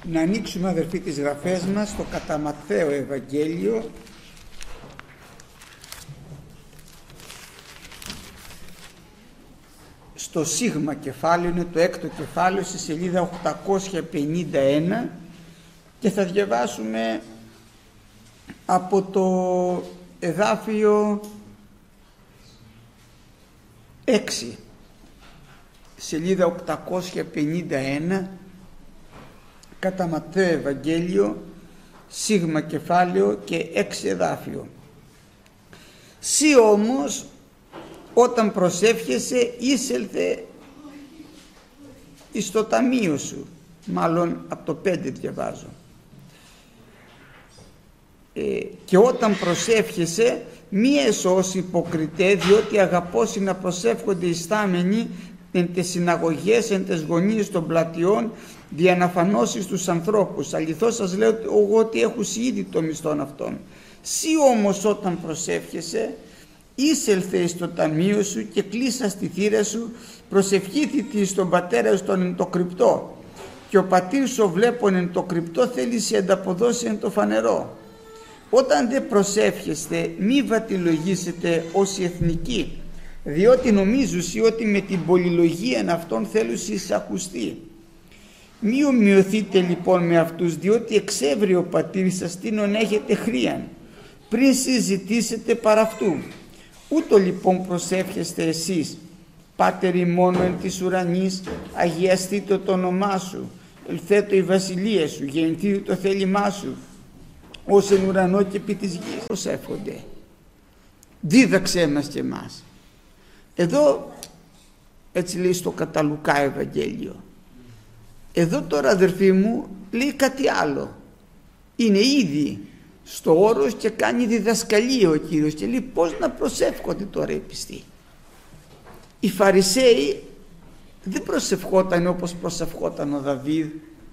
Να ανοίξουμε, αδερφοί, τις γραφές μας στο κατά Ματθαίο Ευαγγέλιο, στο σίγμα κεφάλαιο, είναι το έκτο κεφάλαιο, στη σελίδα 851, και θα διαβάσουμε από το εδάφιο 6, σελίδα 851, κατά Ματθαίο Ευαγγέλιο, σίγμα κεφάλαιο και 6 εδάφιο. Σύ όμως όταν προσεύχεσαι εισέλθε εις το ταμείο σου, μάλλον από το 5 διαβάζω, και όταν προσεύχεσαι μη εσώς υποκριτέ, διότι αγαπώσει να προσεύχονται οι στάμενοι εν τες συναγωγές, εν τες γωνίες των πλατιών, δια να φανώσεις τους ανθρώπους. Αληθώς σας λέω εγώ ότι έχους ήδη το μισθόν αυτών. Σύ όμως όταν προσεύχεσαι εισέλθε εις το ταμείο σου και κλείσα στη θύρα σου, προσευχήθητη στον πατέρα στον εν το κρυπτό, και ο πατήρ σου βλέπον εν το κρυπτό θέλει σε ανταποδώσει εν το φανερό. Όταν δεν προσεύχεστε μη βατιλογήσετε ως οι εθνικοί, διότι νομίζουσι ότι με την πολυλογία αυτών θέλουσι εισακουστεί. Μη ομοιωθείτε λοιπόν με αυτούς, διότι εξεύρει ο πατήρ σας τίνον έχετε χρίαν, πριν συζητήσετε παρά αυτού. Ούτω λοιπόν προσεύχεστε εσείς, Πάτερ ημών εν της ουρανής, αγιαστήτω το όνομά σου, ελθέτω η βασιλεία σου, γεννηθήτω το θέλημά σου, ως εν ουρανό και επί της γης. Προσεύχονται. Δίδαξέ μας και εμάς. Εδώ έτσι λέει στο κατά Λουκά Ευαγγέλιο. Εδώ τώρα, αδερφοί μου, λέει κάτι άλλο. Είναι ήδη στο όρος και κάνει διδασκαλία ο Κύριος και λέει πώς να προσεύχονται τώρα οι πιστοί. Οι Φαρισαίοι δεν προσευχόταν όπως προσευχόταν ο Δαβίδ.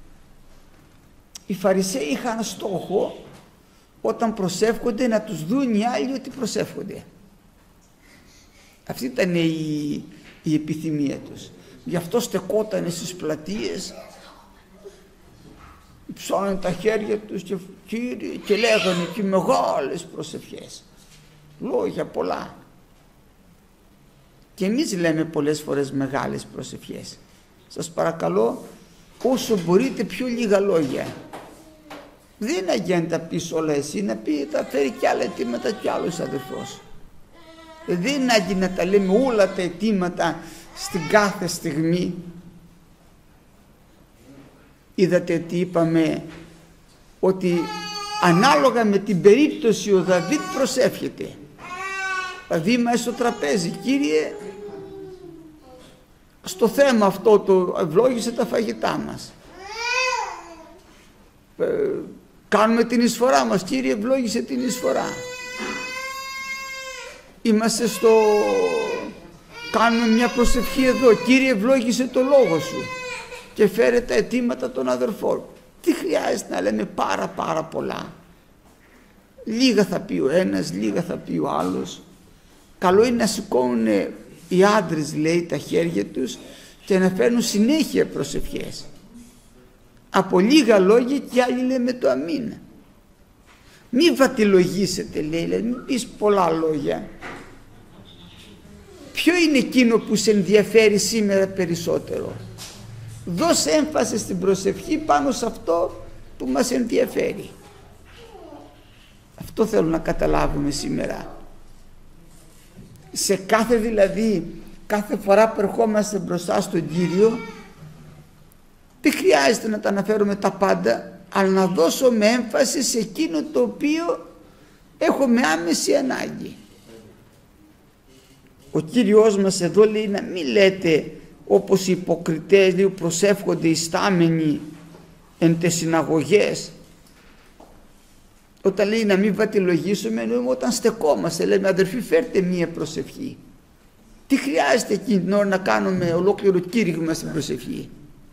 Οι Φαρισαίοι είχαν στόχο όταν προσεύχονται να τους δουν οι άλλοι ότι προσεύχονται. Αυτή ήταν η επιθυμία τους. Γι' αυτό στεκότανε στις πλατείες, ψώνανε τα χέρια τους και λέγανε και μεγάλες προσευχές, λόγια πολλά. Και εμείς λέμε πολλές φορές μεγάλες προσευχές. Σας παρακαλώ, όσο μπορείτε πιο λίγα λόγια. Δεν είναι για να τα πεις όλα εσύ, να πει θα φέρει κι άλλα αιτήματα κι άλλος αδερφός. Δεν είναι να τα λέμε όλα τα αιτήματα στην κάθε στιγμή. Είδατε τι είπαμε, ότι ανάλογα με την περίπτωση ο Δαβίδ προσεύχεται. Δηλαδή μέσα στο τραπέζι, Κύριε, στο θέμα αυτό το ευλόγησε τα φαγητά μας. Κάνουμε την εισφορά μας, Κύριε, ευλόγησε την εισφορά. Είμαστε κάνουμε μια προσευχή εδώ, Κύριε, ευλόγησε το λόγο σου και φέρε τα αιτήματα των αδερφών. Τι χρειάζεται να λέμε πάρα πολλά. Λίγα θα πει ο ένας, λίγα θα πει ο άλλος. Καλό είναι να σηκώνουν οι άντρες, λέει, τα χέρια τους και να φέρνουν συνέχεια προσευχές. Από λίγα λόγια και άλλοι λέμε το αμήν. Μη βατιλογήσετε, λέει, μην πεις πολλά λόγια. Ποιο είναι εκείνο που σε ενδιαφέρει σήμερα περισσότερο? Δώσε έμφαση στην προσευχή πάνω σε αυτό που μας ενδιαφέρει. Αυτό θέλω να καταλάβουμε σήμερα. Σε κάθε φορά που ερχόμαστε μπροστά στον Κύριο, δεν χρειάζεται να τα αναφέρουμε τα πάντα, αλλά να δώσουμε έμφαση σε εκείνο το οποίο έχουμε άμεση ανάγκη. Ο Κύριος μας εδώ λέει να μην λέτε όπως οι υποκριτές, λέει, προσεύχονται οι στάμενοι εν τες συναγωγές. Όταν λέει να μην βατιλογήσουμε, εννοούμε όταν στεκόμαστε, λέμε αδερφοί φέρτε μία προσευχή. Τι χρειάζεται εκείνη την ώρα να κάνουμε ολόκληρο κήρυγμα στην προσευχή?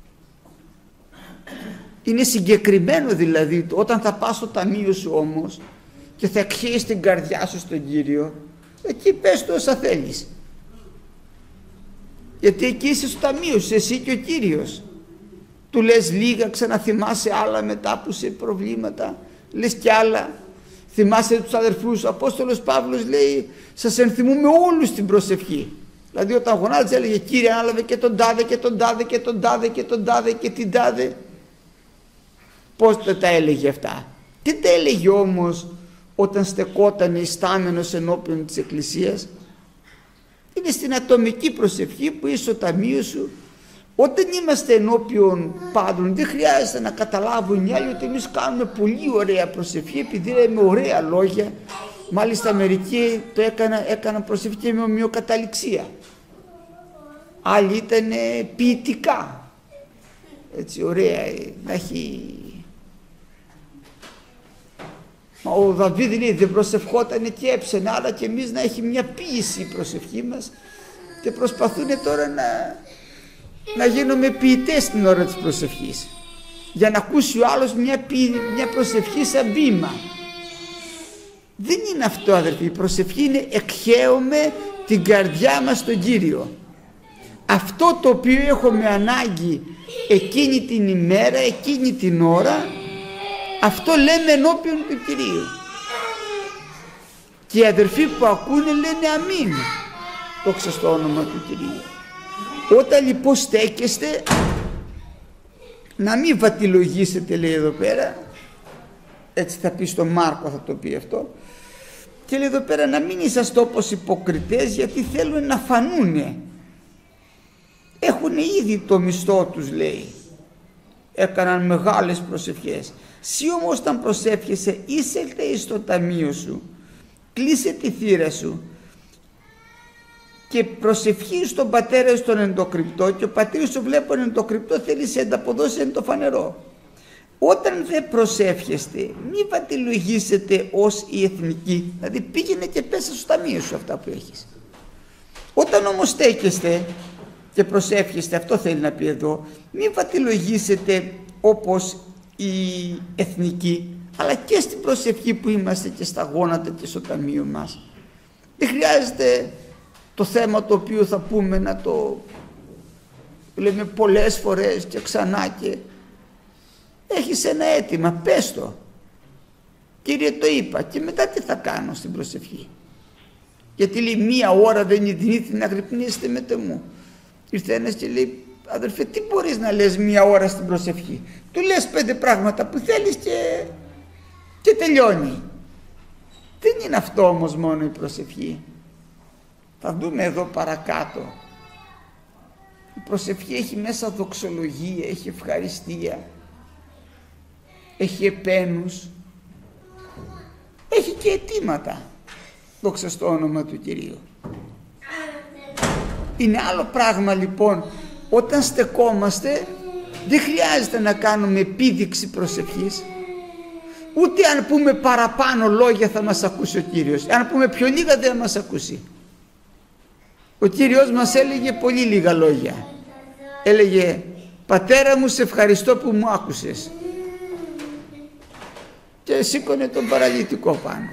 Είναι συγκεκριμένο δηλαδή. Όταν θα πας στο ταμείο σου όμως και θα εκχέσεις την καρδιά σου στον Κύριο, εκεί πες του όσα θέλεις. Γιατί εκεί είσαι στο ταμείο σου, εσύ και ο Κύριος. του λες λίγα, ξαναθυμάσαι άλλα μετά που σε προβλήματα, λες κι άλλα. Θυμάσαι τους αδερφούς, ο Απόστολος Παύλος λέει, σας ενθυμούμε όλους την προσευχή. Δηλαδή όταν γονάτιζε έλεγε, Κύριε ανάλαβε και τον τάδε και τον τάδε και τον τάδε και τον τάδε και την τάδε. Πώς τα έλεγε αυτά? Τι τα έλεγε όμως όταν στεκόταν ιστάμενος ενώπιον της Εκκλησίας? Είναι στην ατομική προσευχή που είσαι στο ταμείο σου. Όταν είμαστε ενώπιον πάντων, δεν χρειάζεται να καταλάβουν οι άλλοι ότι εμείς κάνουμε πολύ ωραία προσευχή επειδή λέμε ωραία λόγια. Μάλιστα μερικοί το έκαναν προσευχή με ομοιοκαταληξία. Άλλοι ήταν ποιητικά. Έτσι ωραία, να έχει... Ο Δαβίδ λέει δεν προσευχότανε και έψαινε, αλλά και εμείς να έχει μια ποίηση η προσευχή μας, και προσπαθούν τώρα να γίνουμε ποιητές στην ώρα της προσευχής, για να ακούσει ο άλλος μια προσευχή σαν βήμα. Δεν είναι αυτό, αδερφοί. Η προσευχή είναι εκχέουμε την καρδιά μας στον Κύριο. Αυτό το οποίο έχουμε ανάγκη εκείνη την ημέρα, εκείνη την ώρα, αυτό λέμε ενώπιον του Κυρίου. Και οι αδερφοί που ακούνε λένε αμήν, δόξα στο όνομα του Κυρίου. Όταν λοιπόν στέκεστε, να μην βατιλογήσετε, λέει εδώ πέρα, έτσι θα πει στο Μάρκο, θα το πει αυτό, και λέει εδώ πέρα να μην είσαστε όπως υποκριτές, γιατί θέλουν να φανούνε. Έχουν ήδη το μισθό τους, λέει. Έκαναν μεγάλες προσευχές. Συ όμως όταν προσεύχεσαι, εισέλθε στο ταμείο σου, κλείσε τη θύρα σου και προσευχή στον πατέρα στον εντοκρυπτό, και ο πατήρας σου βλέπω εντοκρυπτό, θέλει σε ανταποδώσει εν το φανερό. Όταν δεν προσεύχεστε, μη βατιλογήσετε ως η εθνική, δηλαδή πήγαινε και πέσα στο ταμείο σου αυτά που έχεις. Όταν όμως στέκεστε και προσεύχεστε, αυτό θέλει να πει εδώ, μη βατιλογήσετε όπως η εθνική, αλλά και στην προσευχή που είμαστε και στα γόνατα και στο ταμείο μας. Δεν χρειάζεται το θέμα το οποίο θα πούμε να το λέμε πολλές φορές και ξανά, και έχεις ένα αίτημα, πες το. Κύριε, το είπα, και μετά τι θα κάνω στην προσευχή? Γιατί λέει μία ώρα δεν ειδηνήθη να γρυπνήσετε με μου. Ήρθε ένας και λέει, αδερφέ, τι μπορείς να λες μία ώρα στην προσευχή? Του λες 5 πράγματα που θέλεις και τελειώνει. Δεν είναι αυτό όμως μόνο η προσευχή. Θα δούμε εδώ παρακάτω. Η προσευχή έχει μέσα δοξολογία, έχει ευχαριστία, έχει επένους, έχει και αιτήματα. Δόξα στο όνομα του Κυρίου. Είναι άλλο πράγμα λοιπόν όταν στεκόμαστε, δεν χρειάζεται να κάνουμε επίδειξη προσευχής, ούτε αν πούμε παραπάνω λόγια θα μας ακούσει ο Κύριος. Αν πούμε πιο λίγα δεν θα μας ακούσει. Ο Κύριος μας έλεγε πολύ λίγα λόγια. Έλεγε, πατέρα μου, σε ευχαριστώ που μου άκουσες, και σήκωνε τον παραλυτικό πάνω.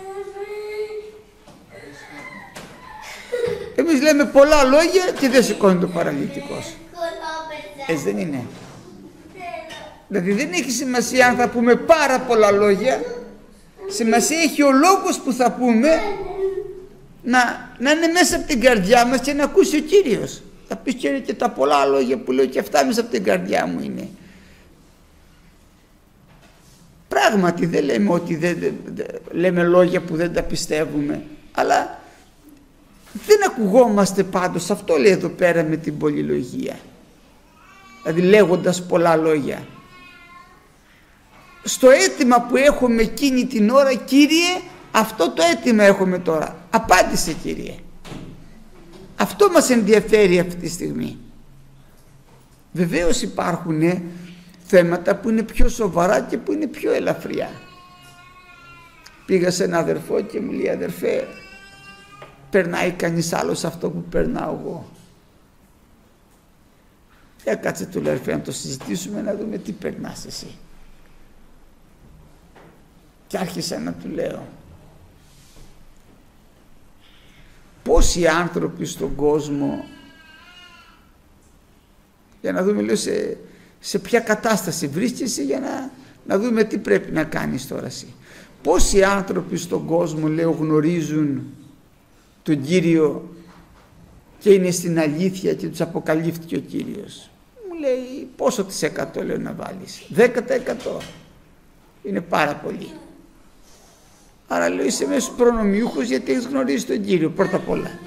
Εμείς λέμε πολλά λόγια και δεν σηκώνει τον παραλυτικός. Έτσι δεν είναι? Δηλαδή δεν έχει σημασία αν θα πούμε πάρα πολλά λόγια, σημασία έχει ο λόγος που θα πούμε να είναι μέσα από την καρδιά μας και να ακούσει ο Κύριος. Θα πεις, και τα πολλά λόγια που λέω και αυτά μέσα από την καρδιά μου είναι. Πράγματι δεν λέμε ότι δεν λέμε λόγια που δεν τα πιστεύουμε, αλλά δεν ακουγόμαστε πάντως. Αυτό λέει εδώ πέρα με την πολυλογία, δηλαδή λέγοντας πολλά λόγια. Στο αίτημα που έχουμε εκείνη την ώρα, Κύριε, αυτό το αίτημα έχουμε τώρα, απάντησε Κύριε. Αυτό μας ενδιαφέρει αυτή τη στιγμή. Βεβαίως υπάρχουν θέματα που είναι πιο σοβαρά και που είναι πιο ελαφριά. Πήγα σε έναν αδερφό και μου λέει, αδερφέ, περνάει κανείς άλλος αυτό που περνάω εγώ? Κάτσε, του λέω, αδερφέ, να το συζητήσουμε, να δούμε τι περνάς εσύ. Και άρχισα να του λέω, πόσοι άνθρωποι στον κόσμο, για να δούμε, λέω, σε ποια κατάσταση βρίσκεσαι για να δούμε τι πρέπει να κάνεις τώρα εσύ. Πόσοι άνθρωποι στον κόσμο, λέω, γνωρίζουν τον Κύριο και είναι στην αλήθεια και τους αποκαλύφθηκε ο Κύριος. Μου λέει πόσο της 100 λέω να βάλεις? 10%. Είναι πάρα πολύ. Άρα λέω είσαι μέσα στους προνομιούχους γιατί έχεις γνωρίσει τον Κύριο πρώτα απ' όλα.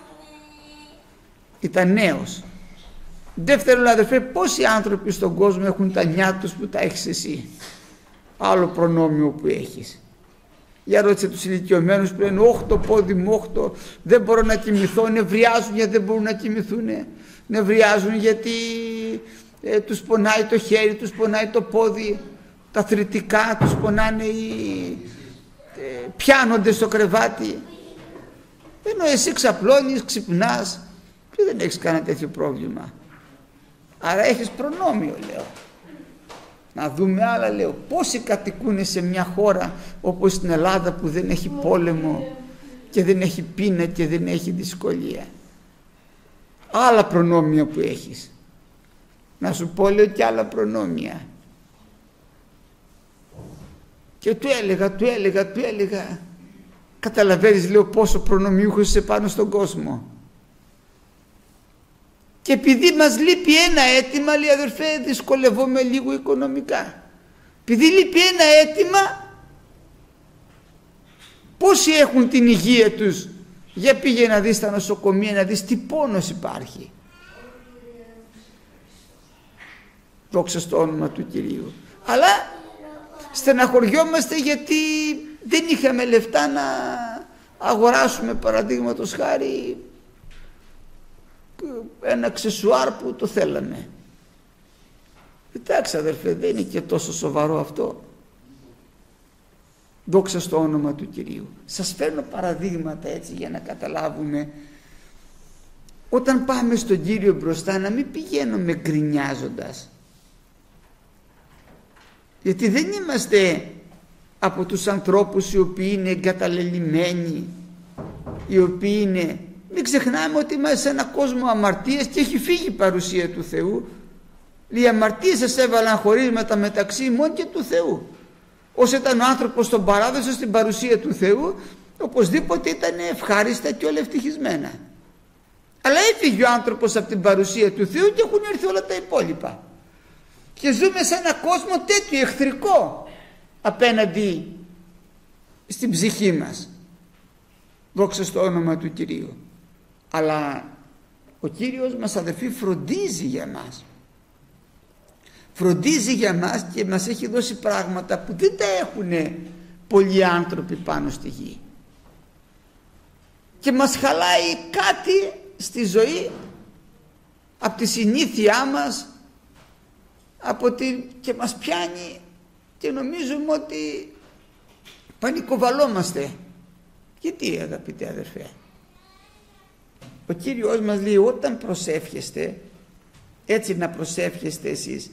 Ήταν νέος. Δεύτερον, αδερφέ, πόσοι άνθρωποι στον κόσμο έχουν τα νιά τους που τα έχεις εσύ? Άλλο προνόμιο που έχεις. Για ρώτησε τους ηλικιωμένους που λένε όχι το πόδι μου, όχι δεν μπορώ να κοιμηθώ, νευριάζουν γιατί δεν μπορούν να κοιμηθούν, νευριάζουν γιατί τους πονάει το χέρι, τους πονάει το πόδι, τα θρητικά τους πονάνε, πιάνονται στο κρεβάτι. Ενώ εσύ ξαπλώνεις, ξυπνάς και δεν έχεις κανένα τέτοιο πρόβλημα. Άρα έχεις προνόμιο, λέω. Να δούμε άλλα, λέω. Πόσοι κατοικούν σε μια χώρα όπως στην Ελλάδα που δεν έχει πόλεμο και δεν έχει πείνα και δεν έχει δυσκολία. Άλλα προνόμια που έχεις. Να σου πω, λέω, και άλλα προνόμια. Και του έλεγα. Καταλαβαίνεις, λέω, πόσο προνομιούχος είσαι πάνω στον κόσμο. Και επειδή μας λείπει ένα αίτημα, λέει, αδερφέ, δυσκολευόμαι λίγο οικονομικά. Επειδή λείπει ένα αίτημα, πόσοι έχουν την υγεία τους? Για πήγε να δεις τα νοσοκομεία, να δεις τι πόνος υπάρχει. Δόξα στο όνομα του Κυρίου. Αλλά στεναχωριόμαστε γιατί δεν είχαμε λεφτά να αγοράσουμε, παραδείγματος χάρη, ένα αξεσουάρ που το θέλαμε. Κοιτάξτε, αδερφέ, δεν είναι και τόσο σοβαρό αυτό. Δόξα στο όνομα του Κυρίου. Σας φέρνω παραδείγματα έτσι για να καταλάβουμε. Όταν πάμε στον Κύριο μπροστά, να μην πηγαίνουμε γκρινιάζοντας. Γιατί δεν είμαστε από τους ανθρώπους οι οποίοι είναι εγκαταλελειμμένοι, οι οποίοι είναι... Μην ξεχνάμε ότι είμαστε σε έναν κόσμο αμαρτίας και έχει φύγει η παρουσία του Θεού. Οι αμαρτίες σας έβαλαν χωρίσματα μεταξύ ημών και του Θεού. Όσο ήταν ο άνθρωπος στον παράδοσο στην παρουσία του Θεού, οπωσδήποτε ήταν ευχάριστα και όλα ευτυχισμένα. Αλλά έφυγε ο άνθρωπος από την παρουσία του Θεού και έχουν έρθει όλα τα υπόλοιπα. Και ζούμε σε έναν κόσμο τέτοιο εχθρικό απέναντι στην ψυχή μας. Δόξα στο όνομα του Κυρίου. Αλλά ο Κύριος μας, αδερφοί, φροντίζει για μας. Φροντίζει για μας και μας έχει δώσει πράγματα που δεν τα έχουν πολλοί άνθρωποι πάνω στη γη. Και μας χαλάει κάτι στη ζωή από τη συνήθειά μας, και μας πιάνει και νομίζουμε ότι πανικοβαλόμαστε. Γιατί, αγαπητέ αδερφέ? Ο Κύριος μας λέει όταν προσεύχεστε, έτσι να προσεύχεστε εσείς,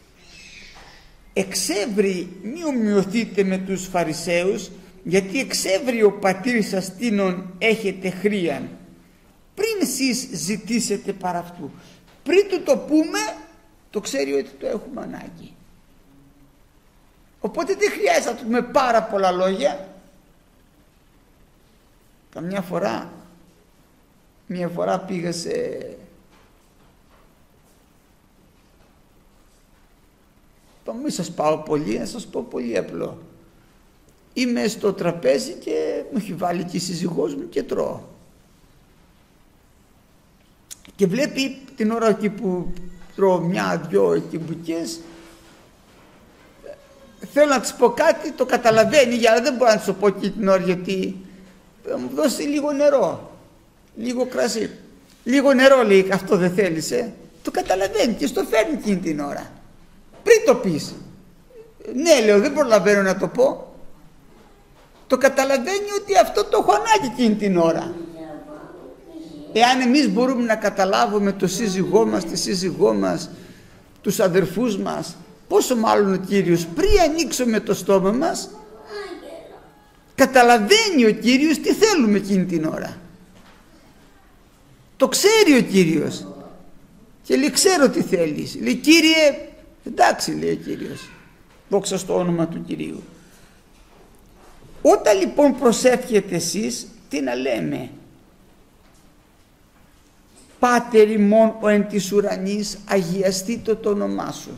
εξεύρει, μη ομοιωθείτε με τους Φαρισαίους, γιατί εξεύρει ο πατήρ σας τίνον έχετε χρίαν, πριν εσείς ζητήσετε παρά αυτού. Πριν του το πούμε, το ξέρει ότι το έχουμε ανάγκη. Οπότε δεν χρειάζεται να του πούμε πάρα πολλά λόγια. Μια φορά πήγα μη σας πάω πολύ, να σας πω πολύ απλό. Είμαι στο τραπέζι και μου έχει βάλει και η σύζυγός μου και τρώω. Και βλέπει την ώρα εκεί που τρώω μια-δυο εκεί μπουκές, θέλω να της πω κάτι, το καταλαβαίνει, αλλά δεν μπορώ να της το πω εκεί την ώρα, γιατί θα μου δώσει λίγο νερό, λίγο κρασί. Λίγο νερό, λέει, αυτό δεν θέλεις, το καταλαβαίνει και στο φέρνει εκείνη την ώρα. Πριν το πεις, ναι, λέω, δεν προλαβαίνω να το πω, το καταλαβαίνει ότι αυτό το έχω ανάγκη εκείνη την ώρα. Εάν εμείς μπορούμε να καταλάβουμε το σύζυγό μας, τη σύζυγό μας, τους αδερφούς μας, πόσο μάλλον ο Κύριος, πριν ανοίξουμε το στόμα μας, καταλαβαίνει ο Κύριος τι θέλουμε εκείνη την ώρα. Το ξέρει ο Κύριος και λέει, ξέρω τι θέλεις. Λέει, Κύριε, Εντάξει, λέει ο Κύριος, δόξα στο όνομα του Κυρίου. Όταν λοιπόν προσεύχετε εσείς, τι να λέμε? Πάτερ ημών ο εν της ουρανής, αγιαστήτω το όνομά σου.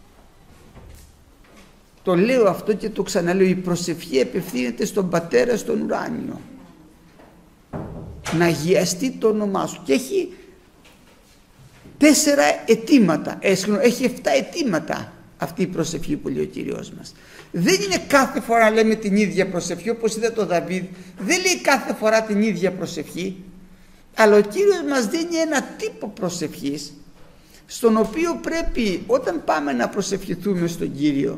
Το λέω αυτό και το ξαναλέω, η προσευχή απευθύνεται στον Πατέρα στον ουράνιο. Να αγιαστεί το όνομά σου. Και έχει 4 αιτήματα, έχει 7 αιτήματα αυτή η προσευχή που λέει ο Κύριος μας. Δεν είναι κάθε φορά λέμε την ίδια προσευχή, όπως είδα το Δαβίδ, δεν λέει κάθε φορά την ίδια προσευχή, αλλά ο Κύριος μας δίνει ένα τύπο προσευχής, στον οποίο πρέπει όταν πάμε να προσευχηθούμε στον Κύριο,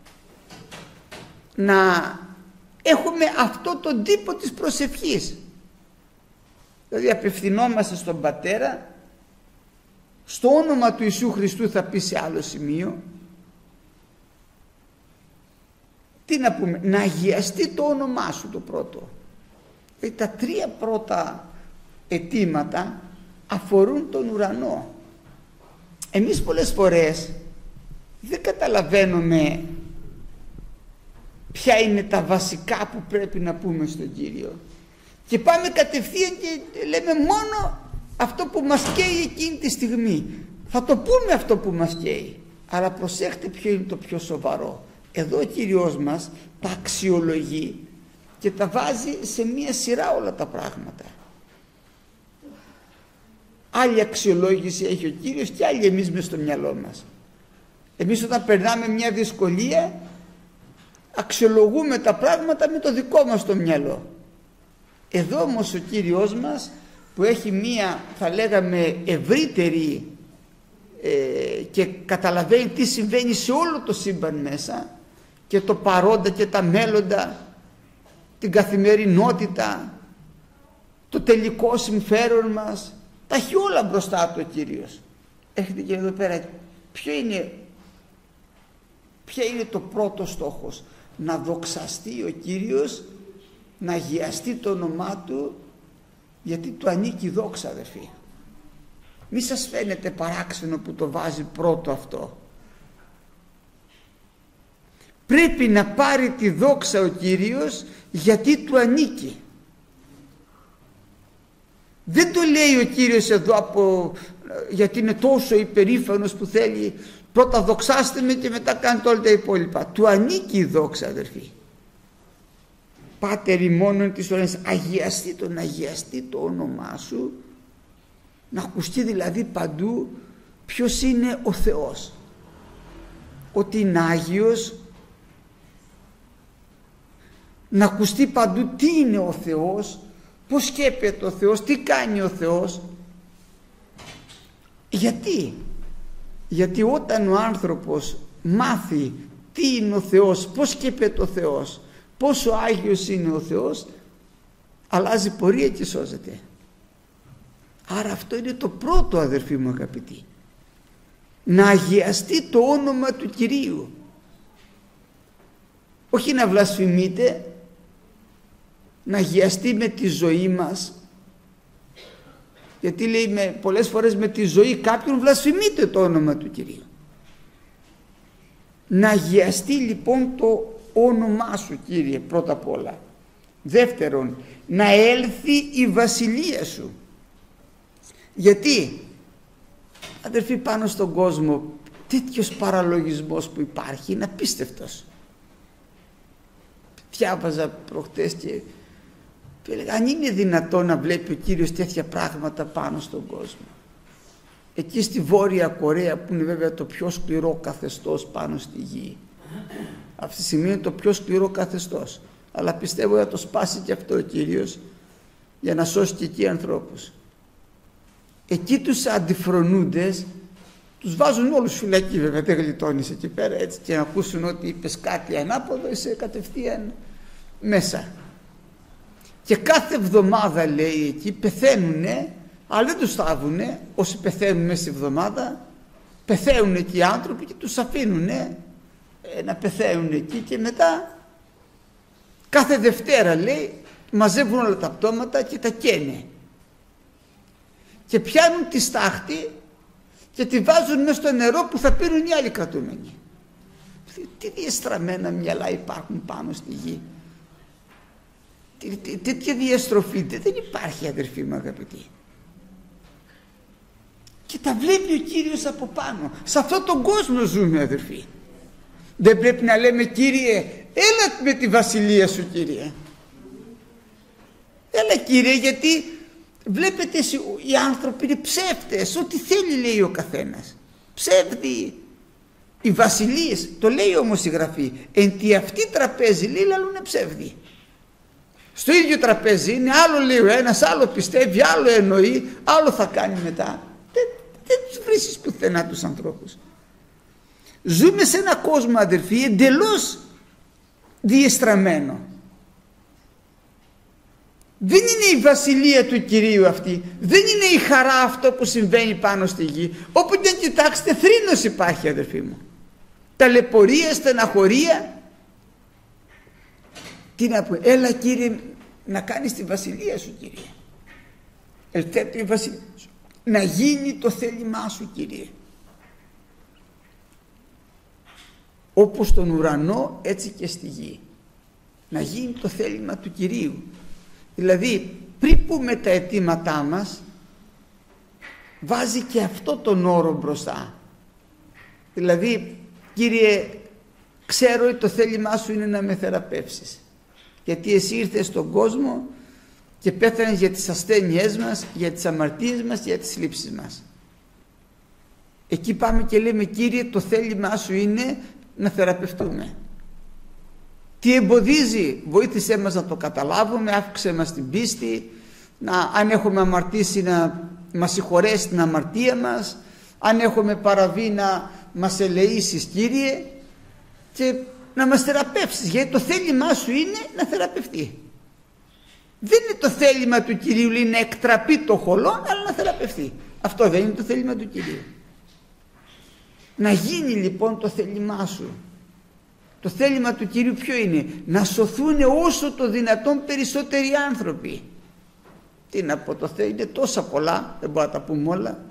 να έχουμε αυτό τον τύπο της προσευχής. Δηλαδή απευθυνόμαστε στον Πατέρα, στο όνομα του Ιησού Χριστού θα πει σε άλλο σημείο. Τι να πούμε? Να αγιαστεί το όνομά σου το πρώτο. Τα 3 πρώτα αιτήματα αφορούν τον ουρανό. Εμείς πολλές φορές δεν καταλαβαίνουμε ποια είναι τα βασικά που πρέπει να πούμε στον Κύριο. Και πάμε κατευθείαν και λέμε μόνο αυτό που μας καίει εκείνη τη στιγμή. Θα το πούμε αυτό που μας καίει. Αλλά προσέχτε ποιο είναι το πιο σοβαρό. Εδώ ο Κύριος μας τα αξιολογεί και τα βάζει σε μία σειρά όλα τα πράγματα. Άλλη αξιολόγηση έχει ο Κύριος και άλλη εμείς μες στο μυαλό μας. Εμείς όταν περνάμε μια δυσκολία αξιολογούμε τα πράγματα με το δικό μας το μυαλό. Εδώ όμως ο Κύριος μας που έχει μία, θα λέγαμε, ευρύτερη και καταλαβαίνει τι συμβαίνει σε όλο το σύμπαν μέσα, και το παρόντα και τα μέλλοντα, την καθημερινότητα, το τελικό συμφέρον μας, τα έχει όλα μπροστά του ο Κύριος. Έχετε και εδώ πέρα ποιο είναι το πρώτο στόχος? Να δοξαστεί ο Κύριος, να αγιαστεί το όνομά του, γιατί του ανήκει η δόξα, αδερφοί. Μη σας φαίνεται παράξενο που το βάζει πρώτο αυτό. Πρέπει να πάρει τη δόξα ο Κύριος γιατί του ανήκει. Δεν το λέει ο Κύριος εδώ γιατί είναι τόσο υπερήφανος που θέλει πρώτα δοξάστε με και μετά κάνετε όλα τα υπόλοιπα. Του ανήκει η δόξα, αδερφοί. Πάτερ ημών της ουρανής, αγιαστεί το όνομά σου, να ακουστεί δηλαδή παντού ποιος είναι ο Θεός, ότι είναι Άγιος, να ακουστεί παντού τι είναι ο Θεός, πώς σκέπτεται ο Θεός, τι κάνει ο Θεός. Γιατί όταν ο άνθρωπος μάθει τι είναι ο Θεός, πώς σκέπτεται ο Θεός, πόσο Άγιος είναι ο Θεός, αλλάζει πορεία και σώζεται. Άρα αυτό είναι το πρώτο, αδερφοί μου αγαπητοί. Να αγιαστεί το όνομα του Κυρίου. Όχι να βλασφημείτε, να αγιαστεί με τη ζωή μας. Γιατί λέει πολλές φορές με τη ζωή κάποιον βλασφημείτε το όνομα του Κυρίου. Να αγιαστεί λοιπόν το όνομά σου, Κύριε, πρώτα απ' όλα. Δεύτερον, να έλθει η βασιλεία σου. Γιατί, αδερφοί, πάνω στον κόσμο τέτοιος παραλογισμός που υπάρχει είναι απίστευτος. Διάβαζα προχτές και έλεγα, αν είναι δυνατόν να βλέπει ο Κύριος τέτοια πράγματα πάνω στον κόσμο. Εκεί στη Βόρεια Κορέα, που είναι βέβαια το πιο σκληρό καθεστώς πάνω στη γη, αυτή τη στιγμή είναι το πιο σκληρό καθεστώς, αλλά πιστεύω θα το σπάσει και αυτό ο Κύριος για να σώσει και εκεί ανθρώπους. Εκεί τους αντιφρονούντες τους βάζουν όλους φυλακή, βέβαια δεν γλιτώνεις εκεί πέρα, έτσι, και να ακούσουν ότι είπες κάτι ανάποδο είσαι κατευθείαν μέσα. Και κάθε εβδομάδα, λέει, εκεί πεθαίνουνε, αλλά δεν τους θάβουνε. Όσοι πεθαίνουν μέσα στη εβδομάδα, πεθαίνουν εκεί οι άνθρωποι και τους αφήνουνε να πεθαίνουν εκεί, και μετά κάθε Δευτέρα, λέει, μαζεύουν όλα τα πτώματα και τα καίνε και πιάνουν τη στάχτη και τη βάζουν μέσα στο νερό που θα πίνουν οι άλλοι κρατούμενοι. Τι διεστραμμένα μυαλά υπάρχουν πάνω στη γη. Τέτοια διαστροφή δεν υπάρχει, αδερφοί μου αγαπητοί. Και τα βλέπει ο Κύριος από πάνω. Σε αυτόν τον κόσμο ζούμε, αδερφοί. Δεν πρέπει να λέμε, Κύριε, έλα με τη βασιλεία σου, Κύριε. Έλα, Κύριε, γιατί βλέπετε οι άνθρωποι είναι ψεύτες. Ό,τι θέλει λέει ο καθένας. Ψεύδι. Οι βασιλείες, το λέει όμως η Γραφή, εν τη αυτή τραπέζι λέει λαλούνε ψεύδι. Στο ίδιο τραπέζι είναι, άλλο λέει ο ένας, άλλο πιστεύει, άλλο εννοεί, άλλο θα κάνει μετά. Δεν τους βρίσκεις πουθενά τους ανθρώπους. Ζούμε σε ένα κόσμο, αδερφοί, εντελώς διεστραμμένο. Δεν είναι η βασιλεία του Κυρίου αυτή, δεν είναι η χαρά αυτό που συμβαίνει πάνω στη γη. Όπου και κοιτάξετε, θρήνος υπάρχει, αδερφοί μου. Ταλαιπωρία, στεναχωρία. Τι να πω, έλα, Κύριε, να κάνεις τη βασιλεία σου, Κύριε. Ελθέτω η βασιλεία σου. Να γίνει το θέλημά σου, Κύριε. Όπως στον ουρανό, έτσι και στη γη. Να γίνει το θέλημα του Κυρίου. Δηλαδή, πριν πούμε τα αιτήματά μας, βάζει και αυτό τον όρο μπροστά. Δηλαδή, Κύριε, ξέρω ότι το θέλημά σου είναι να με θεραπεύσεις. Γιατί εσύ ήρθες στον κόσμο και πέθανες για τις ασθένειές μας, για τις αμαρτίες μας, για τις λήψεις μας. Εκεί πάμε και λέμε, Κύριε, το θέλημά σου είναι να θεραπευτούμε. Τι εμποδίζει? Βοήθησέ μας να το καταλάβουμε, αύξησε μας την πίστη, αν έχουμε αμαρτήσει να μας συγχωρέσει την αμαρτία μας, αν έχουμε παραβεί να μας ελεήσεις, Κύριε, και να μας θεραπεύσεις, γιατί το θέλημά σου είναι να θεραπευτεί. Δεν είναι το θέλημα του Κυρίου, λέει, να εκτραπεί το χολόν, αλλά να θεραπευτεί. Αυτό δεν είναι το θέλημα του Κυρίου. Να γίνει λοιπόν το θέλημά σου. Το θέλημα του Κυρίου ποιο είναι? Να σωθούν όσο το δυνατόν περισσότεροι άνθρωποι. Τι να πω, το θέλει είναι τόσα πολλά, δεν μπορούμε να τα πούμε όλα.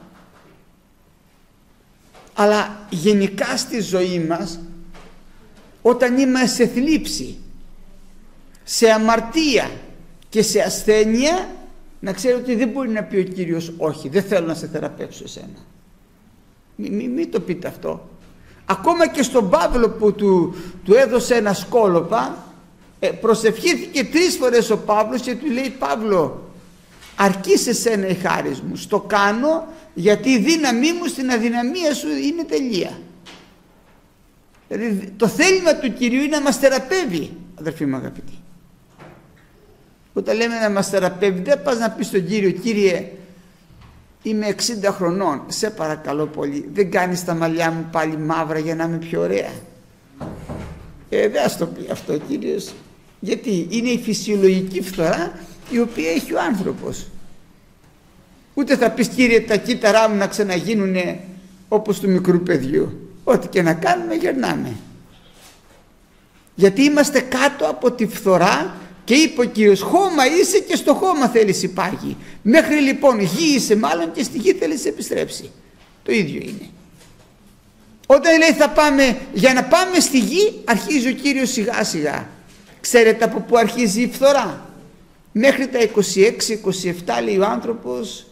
Αλλά γενικά στη ζωή μας, όταν είμαστε σε θλίψη, σε αμαρτία και σε ασθένεια, να ξέρω ότι δεν μπορεί να πει ο Κύριος, όχι, δεν θέλω να σε θεραπεύσω εσένα. Μην το πείτε αυτό. Ακόμα και στον Παύλο που του έδωσε ένα σκόλοπα, προσευχήθηκε 3 φορές ο Παύλος και του λέει, Παύλο, αρκεί σε σένα η χάρις μου, στο κάνω γιατί η δύναμή μου στην αδυναμία σου είναι τελεία. Δηλαδή το θέλημα του Κυρίου είναι να μας θεραπεύει, αδερφοί μου αγαπητοί. Όταν λέμε να μας θεραπεύει, δεν πας να πεις στον Κύριο, Κύριε, είμαι 60 χρονών, σε παρακαλώ πολύ, δεν κάνεις τα μαλλιά μου πάλι μαύρα για να είμαι πιο ωραία? Δεν ας το πει αυτό ο Κύριος, γιατί είναι η φυσιολογική φθορά η οποία έχει ο άνθρωπος. Ούτε θα πεις, Κύριε, τα κύτταρά μου να ξαναγίνουνε όπως του μικρού παιδιού. Ό,τι και να κάνουμε γερνάμε. Γιατί είμαστε κάτω από τη φθορά και είπε ο Κύριος, χώμα είσαι και στο χώμα θέλεις υπάγει. Μέχρι λοιπόν γη είσαι μάλλον και στη γη θέλεις επιστρέψει. Το ίδιο είναι. Όταν λέει θα πάμε, για να πάμε στη γη, αρχίζει ο Κύριος σιγά σιγά. Ξέρετε από πού αρχίζει η φθορά? Μέχρι τα 26-27 λέει ο άνθρωπος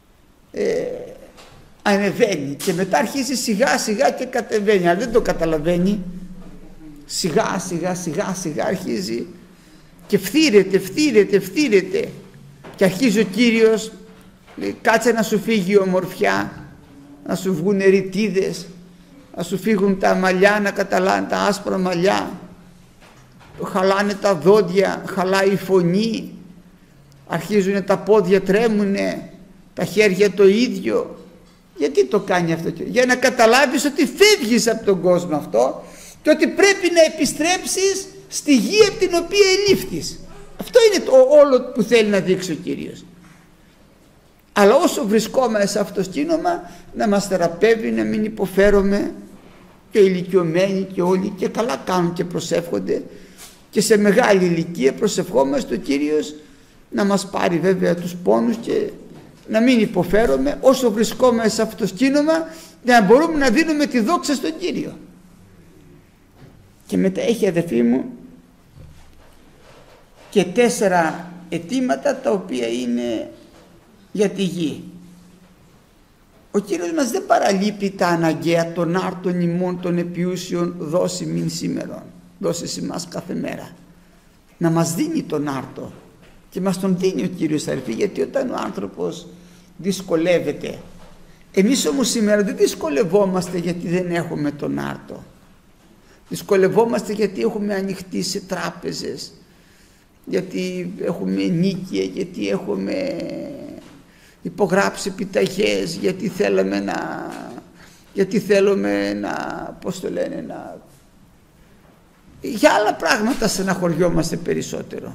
ανεβαίνει και μετά αρχίζει σιγά σιγά και κατεβαίνει, αλλά δεν το καταλαβαίνει. Σιγά σιγά αρχίζει και φθήρεται και αρχίζει ο Κύριος, λέει, κάτσε να σου φύγει η ομορφιά, να σου βγουν ρητίδες, να σου φύγουν τα μαλλιά, να καταλάνε τα άσπρα μαλλιά, χαλάνε τα δόντια, χαλάει η φωνή, αρχίζουν τα πόδια τρέμουνε, τα χέρια το ίδιο. Γιατί το κάνει αυτό? Για να καταλάβεις ότι φεύγεις από τον κόσμο αυτό και ότι πρέπει να επιστρέψεις στη γη από την οποία ελήφθης. Αυτό είναι το όλο που θέλει να δείξει ο Κύριος. Αλλά όσο βρισκόμαστε σε αυτό το σκήνομα, να μας θεραπεύει, να μην υποφέρουμε, και οι ηλικιωμένοι και όλοι, και καλά κάνουν και προσεύχονται, και σε μεγάλη ηλικία προσευχόμαστε ο Κύριος να μας πάρει βέβαια τους πόνους και να μην υποφέρουμε όσο βρισκόμαστε σε αυτό το σκήνομα, για να μπορούμε να δίνουμε τη δόξα στον Κύριο. Και μετά έχει, αδερφοί μου, και 4 αιτήματα τα οποία είναι για τη γη. Ο Κύριος μας δεν παραλείπει τα αναγκαία των άρτων ημών των επιούσιων, δώσει μην σήμερον, δώσει σε εμάς κάθε μέρα. Να μας δίνει τον άρτο, και μας τον δίνει ο Κύριος, αδερφοί, γιατί όταν ο άνθρωπος δυσκολεύεται, εμείς όμως σήμερα δεν δυσκολευόμαστε γιατί δεν έχουμε τον άρτο. Δυσκολευόμαστε γιατί έχουμε ανοιχτεί σε τράπεζες, γιατί έχουμε νίκια, γιατί έχουμε υπογράψει επιταγές, γιατί θέλουμε να, πώς το λένε, για άλλα πράγματα στεναχωριόμαστε περισσότερο.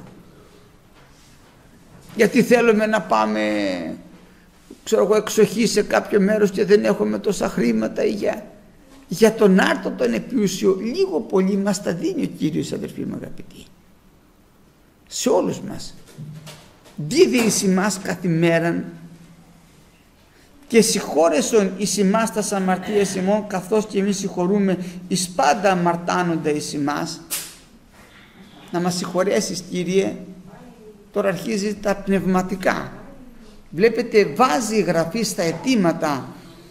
Γιατί θέλουμε να πάμε, ξέρω εγώ, εξοχή σε κάποιο μέρος και δεν έχουμε τόσα χρήματα, ή για τον άρτο τον επιούσιο λίγο πολύ μας τα δίνει ο Κύριος, αδερφοί μου αγαπητοί, σε όλους μας. Δίδει εις ημάς καθημέραν και συγχώρεσον εις ημάς τας αμαρτίες ημών, καθώς και εμείς συγχωρούμε εις πάντα αμαρτάνοντα εις ημάς. Να μας συγχωρέσεις, Κύριε. Τώρα αρχίζει τα πνευματικά. Βλέπετε, βάζει γραφή στα αιτήματα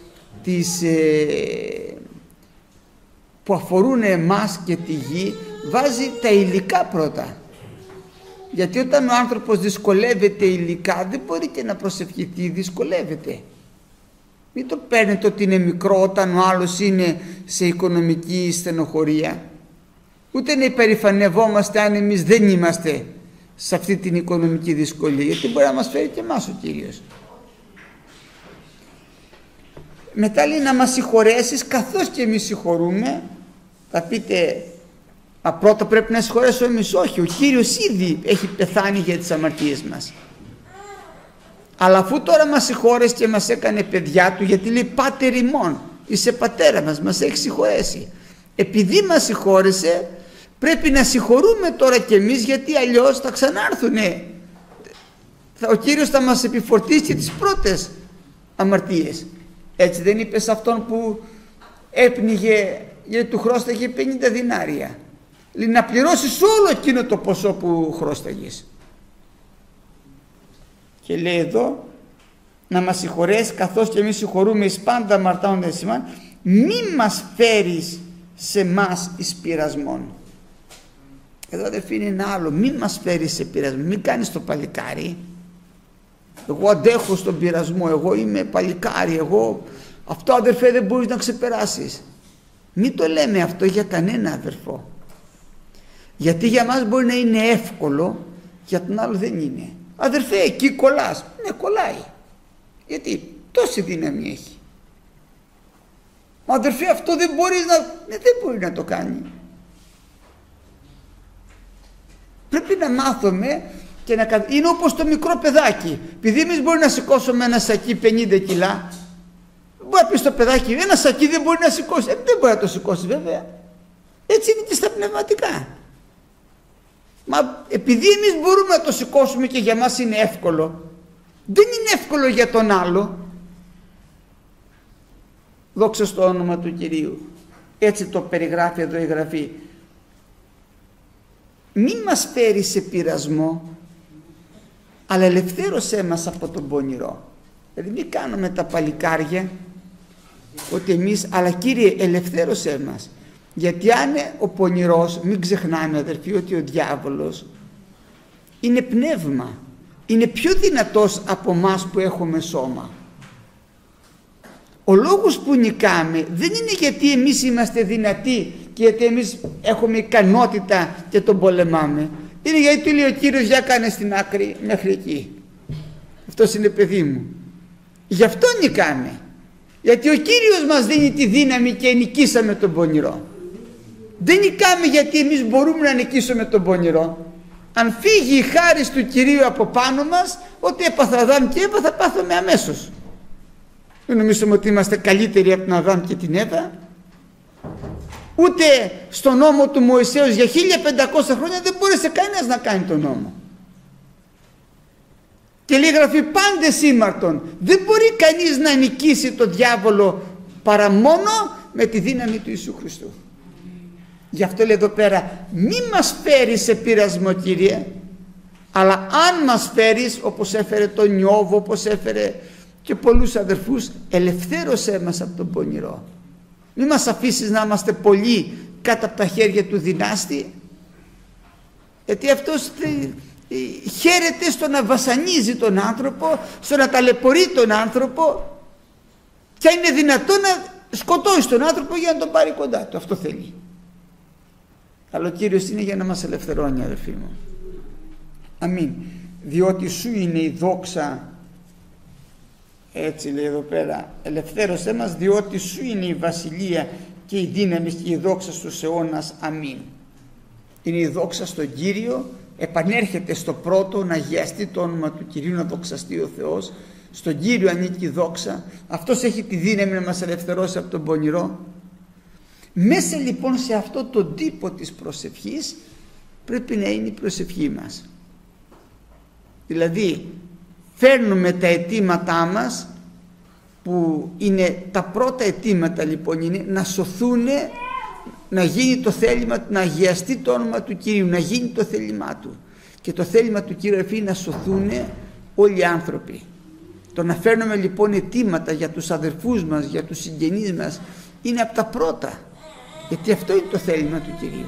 που αφορούν εμάς και τη γη, βάζει τα υλικά πρώτα. Γιατί όταν ο άνθρωπος δυσκολεύεται υλικά, δεν μπορεί και να προσευχηθεί, δυσκολεύεται. Μην το παίρνετε ότι είναι μικρό όταν ο άλλος είναι σε οικονομική στενοχωρία. Ούτε να υπερηφανευόμαστε αν εμείς δεν είμαστε σε αυτή την οικονομική δυσκολία, γιατί μπορεί να μας φέρει και εμάς ο Κύριος. Μετά λέει να μας συγχωρέσεις καθώς και εμείς συγχωρούμε. Θα πείτε, μα πρώτα πρέπει να συγχωρέσω εμείς. Όχι, ο Κύριος ήδη έχει πεθάνει για τις αμαρτίες μας. Αλλά αφού τώρα μας συγχώρεσε και μας έκανε παιδιά του, γιατί λέει πάτερ ημών, είσαι πατέρα μας, μας έχει συγχωρέσει. Επειδή μας συγχώρεσε, πρέπει να συγχωρούμε τώρα κι εμείς, γιατί αλλιώς θα ξανάρθουνε. Ο Κύριος θα μας επιφορτήσει τις πρώτες αμαρτίες. Έτσι δεν είπε σε αυτόν που έπνιγε γιατί του χρώσταγε 50 δινάρια? Λέει να πληρώσεις όλο εκείνο το ποσό που χρώσταγες. Και λέει εδώ να μας συγχωρέσει καθώς και εμείς συγχωρούμε εις πάντα αμαρτάνοντα εις ημάς, μη μας φέρεις σε μας εις πειρασμόν. Εδώ αδερφοί είναι ένα άλλο, μη μας φέρεις σε πειρασμό, μην κάνεις το παλικάρι. Εγώ αντέχω στον πειρασμό, εγώ είμαι παλικάρι, αυτό αδερφέ δεν μπορείς να ξεπεράσεις. Μην το λέμε αυτό για κανένα αδερφό. Γιατί για μας μπορεί να είναι εύκολο, για τον άλλο δεν είναι. Αδερφέ, εκεί κολλάς. Ναι, κολλάει. Γιατί τόση δύναμη έχει. Μα αδερφέ, αυτό δεν μπορείς να... Ναι, δεν μπορεί να το κάνει. Πρέπει να μάθουμε και να... Είναι όπως το μικρό παιδάκι. Επειδή εμείς μπορεί να σηκώσουμε ένα σακί 50 κιλά, μπορεί να πει στο παιδάκι, ένα σακί δεν μπορεί να σηκώσει. Δεν μπορεί να το σηκώσει βέβαια. Έτσι είναι και στα πνευματικά. Μα επειδή εμείς μπορούμε να το σηκώσουμε και για μας είναι εύκολο, δεν είναι εύκολο για τον άλλο. Δόξα στο όνομα του Κυρίου. Έτσι το περιγράφει εδώ η Γραφή. Μη μας φέρει σε πειρασμό, αλλά ελευθέρωσέ μας από τον πονηρό. Δηλαδή μην κάνουμε τα παλικάρια ότι εμείς, αλλά Κύριε ελευθέρωσέ μας. Γιατί αν ο πονηρός, μην ξεχνάμε αδερφοί ότι ο διάβολος είναι πνεύμα, είναι πιο δυνατός από μας που έχουμε σώμα. Ο λόγος που νικάμε δεν είναι γιατί εμείς είμαστε δυνατοί και γιατί εμείς έχουμε ικανότητα και τον πολεμάμε. Είναι γιατί του λέει ο Κύριος, για κάνε στην άκρη μέχρι εκεί. Αυτός είναι παιδί μου. Γι' αυτό νικάμε. Γιατί ο Κύριος μας δίνει τη δύναμη και νικήσαμε τον πονηρό. Δεν νικάμε γιατί εμείς μπορούμε να νικήσουμε τον πονηρό. Αν φύγει η χάρις του Κυρίου από πάνω μας, ό,τι έπαθα Αδάμ και Εύα θα πάθουμε αμέσως. Δεν νομίζουμε ότι είμαστε καλύτεροι από τον Αδάμ και την Εύα. Ούτε στον νόμο του Μωυσέως για 1500 χρόνια δεν μπόρεσε κανένας να κάνει τον νόμο. Και λέει γραφή πάντες ήμαρτον. Δεν μπορεί κανείς να νικήσει τον διάβολο παρά μόνο με τη δύναμη του Ιησού Χριστού. Γι' αυτό λέει εδώ πέρα, μη μας φέρεις σε πειρασμό, Κύριε, αλλά αν μας φέρεις, όπως έφερε τον Ιώβ, όπως έφερε και πολλούς αδερφούς, ελευθέρωσέ μας από τον πονηρό. Μη μας αφήσεις να είμαστε πολλοί κάτω από τα χέρια του δυνάστη, γιατί αυτός χαίρεται στο να βασανίζει τον άνθρωπο, στο να ταλαιπωρεί τον άνθρωπο, και είναι δυνατό να σκοτώσει τον άνθρωπο για να τον πάρει κοντά του. Αυτό θέλει. Αλλά ο Κύριος είναι για να μας ελευθερώνει, αδερφοί μου. Αμήν. Διότι σου είναι η δόξα, έτσι λέει εδώ πέρα, ελευθέρωσέ μας, διότι σου είναι η βασιλεία και η δύναμη και η δόξα στους αιώνας. Αμήν. Είναι η δόξα στον Κύριο, επανέρχεται στο πρώτο να αγιαστεί το όνομα του Κυρίου, να δοξαστεί ο Θεός. Στον Κύριο ανήκει η δόξα. Αυτός έχει τη δύναμη να μας ελευθερώσει από τον πονηρό. Μέσα λοιπόν σε αυτό τον τύπο της προσευχής πρέπει να είναι η προσευχή μας. Δηλαδή φέρνουμε τα αιτήματά μας, που είναι τα πρώτα αιτήματα λοιπόν, είναι να σωθούν, να γίνει το θέλημα, να αγιαστεί το όνομα του Κυρίου, να γίνει το θέλημά του. Και το θέλημα του Κύριου είναι να σωθούν όλοι οι άνθρωποι. Το να φέρνουμε λοιπόν αιτήματα για τους αδερφούς μας, για τους συγγενείς μας, είναι από τα πρώτα, γιατί αυτό είναι το θέλημα του Κυρίου.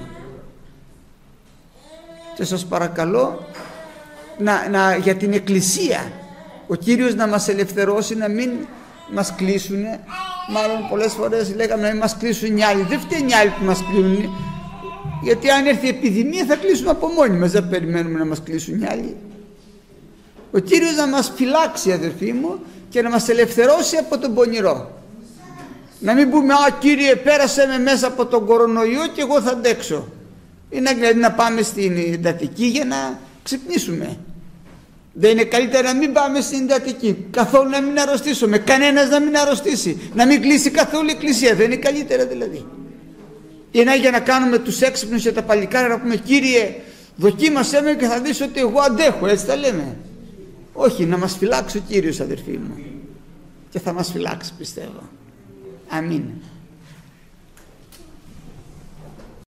Και σας παρακαλώ για την Εκκλησία ο Κύριος να μας ελευθερώσει, να μην μας κλείσουν. Μάλλον πολλές φορές λέγαμε να μην μας κλείσουν οι άλλοι. Δεν φταίνει οι άλλοι που μας κλείνουν, γιατί αν έρθει η επιδημία θα κλείσουμε από μόνοι μας, δεν περιμένουμε να μας κλείσουν οι άλλοι. Ο Κύριος να μας φυλάξει, αδερφοί μου, και να μας ελευθερώσει από τον πονηρό. Να μην πούμε, α, Κύριε, πέρασε με μέσα από τον κορονοϊό και εγώ θα αντέξω. Είναι δηλαδή να πάμε στην εντατική για να ξυπνήσουμε. Δεν είναι καλύτερα να μην πάμε στην εντατική, καθόλου να μην αρρωστήσουμε, κανένας να μην αρρωστήσει, να μην κλείσει καθόλου η εκκλησία? Δεν είναι καλύτερα δηλαδή? Ή για να κάνουμε τους έξυπνους και τα παλικάρια να πούμε, Κύριε, δοκίμασέ με και θα δεις ότι εγώ αντέχω, έτσι τα λέμε? Όχι, να μας φυλάξει ο Κύριος, αδερφοί μου, και θα μας φυλάξει, πιστεύω. Αμήν.